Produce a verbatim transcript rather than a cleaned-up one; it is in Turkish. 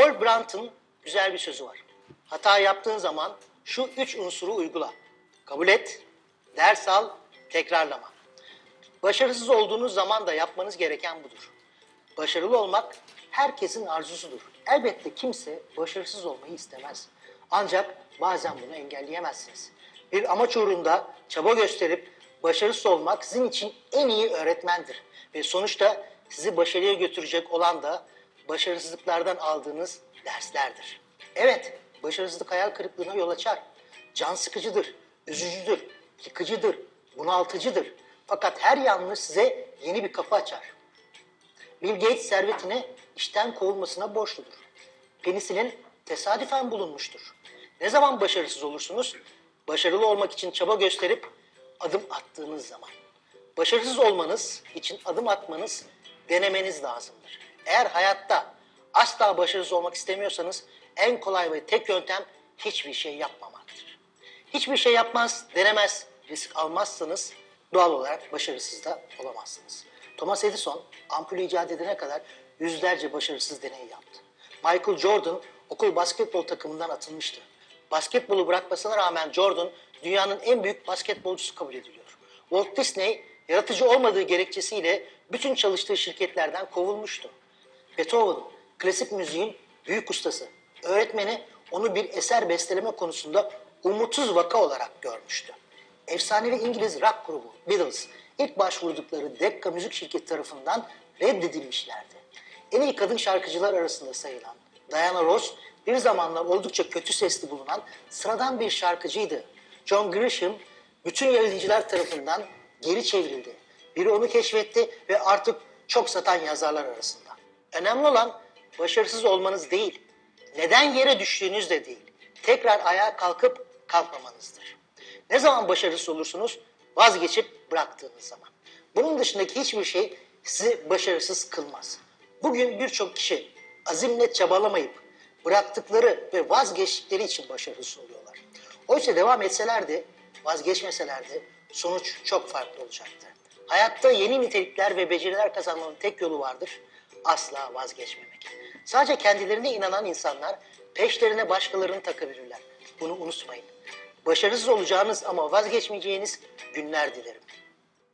Paul Brandt'ın güzel bir sözü var. Hata yaptığın zaman şu üç unsuru uygula. Kabul et, ders al, tekrarlama. Başarısız olduğunuz zaman da yapmanız gereken budur. Başarılı olmak herkesin arzusudur. Elbette kimse başarısız olmayı istemez. Ancak bazen bunu engelleyemezsiniz. Bir amaç uğrunda çaba gösterip başarısız olmak sizin için en iyi öğretmendir. Ve sonuçta sizi başarıya götürecek olan da başarısızlıklardan aldığınız derslerdir. Evet, başarısızlık hayal kırıklığına yol açar. Can sıkıcıdır, üzücüdür, yıkıcıdır, bunaltıcıdır. Fakat her yanlış size yeni bir kapı açar. Bill Gates servetine işten kovulmasına borçludur. Penisilin tesadüfen bulunmuştur. Ne zaman başarısız olursunuz? Başarılı olmak için çaba gösterip adım attığınız zaman. Başarısız olmanız için adım atmanız, denemeniz lazımdır. Eğer hayatta asla başarısız olmak istemiyorsanız en kolay ve tek yöntem hiçbir şey yapmamaktır. Hiçbir şey yapmaz, denemez, risk almazsanız doğal olarak başarısız da olamazsınız. Thomas Edison ampulü icat edene kadar yüzlerce başarısız deney yaptı. Michael Jordan okul basketbol takımından atılmıştı. Basketbolu bırakmasına rağmen Jordan dünyanın en büyük basketbolcusu kabul ediliyor. Walt Disney yaratıcı olmadığı gerekçesiyle bütün çalıştığı şirketlerden kovulmuştu. Beethoven klasik müziğin büyük ustası. Öğretmeni onu bir eser besteleme konusunda umutsuz vaka olarak görmüştü. Efsanevi İngiliz rock grubu Beatles ilk başvurdukları Decca müzik şirketi tarafından reddedilmişlerdi. En iyi kadın şarkıcılar arasında sayılan Diana Ross bir zamanlar oldukça kötü sesli bulunan sıradan bir şarkıcıydı. John Grisham bütün yayıncılar tarafından geri çevrildi. Biri onu keşfetti ve artık çok satan yazarlar arasında. Önemli olan başarısız olmanız değil, neden yere düştüğünüz de değil, tekrar ayağa kalkıp kalkmamanızdır. Ne zaman başarısız olursunuz? Vazgeçip bıraktığınız zaman. Bunun dışındaki hiçbir şey sizi başarısız kılmaz. Bugün birçok kişi azimle çabalamayıp bıraktıkları ve vazgeçtikleri için başarısız oluyorlar. Oysa devam etselerdi, vazgeçmeselerdi sonuç çok farklı olacaktı. Hayatta yeni nitelikler ve beceriler kazanmanın tek yolu vardır. Asla vazgeçmemek. Sadece kendilerine inanan insanlar peşlerine başkalarını takabilirler. Bunu unutmayın. Başarısız olacağınız ama vazgeçmeyeceğiniz günler dilerim.